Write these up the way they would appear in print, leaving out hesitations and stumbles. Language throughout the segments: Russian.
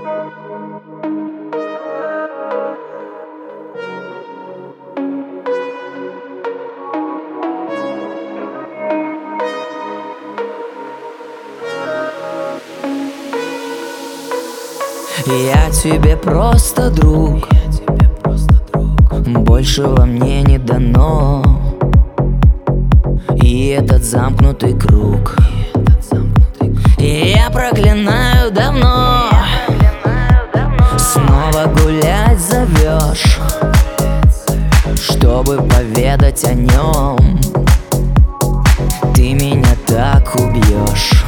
Я тебе просто друг, большего мне не дано. И этот замкнутый круг я проклинаю давно. Снова гулять зовешь, чтобы поведать о нем. Ты меня так убьешь,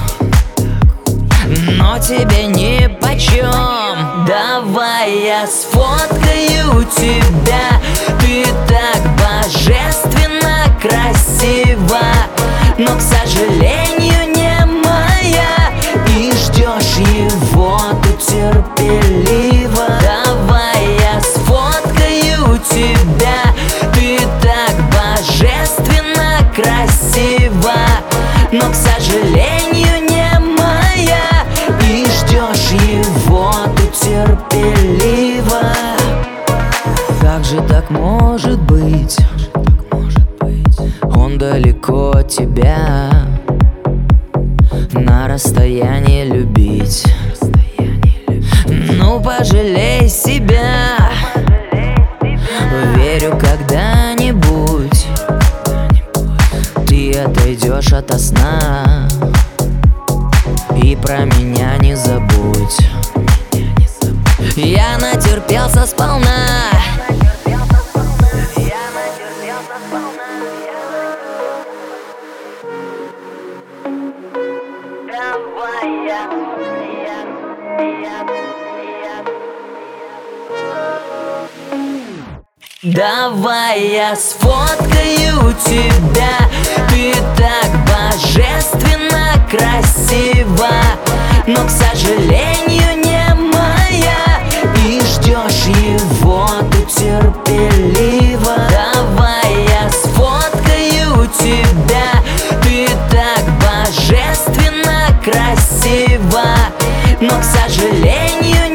но тебе нипочем. Давай я сфоткаю тебя, ты так божественно красива, но, к сожалению, не моя, и ждешь его ты терпеливо. Давай я сфоткаю тебя, ты так божественно красива, но, к сожалению, не моя, и ждешь его ты терпеливо. Как же так может быть? Он далеко от тебя, на расстоянии любить. Ну, пожалей себя. Верю, когда-нибудь ты отойдешь ото сна, и про меня не забудь. Я натерпелся сполна. Давай я сфоткаю тебя, ты так божественно красива, но, к сожалению, не моя, и ждешь его ты терпеливо. Давай я сфоткаю тебя, ты так божественно красива, но, к сожалению,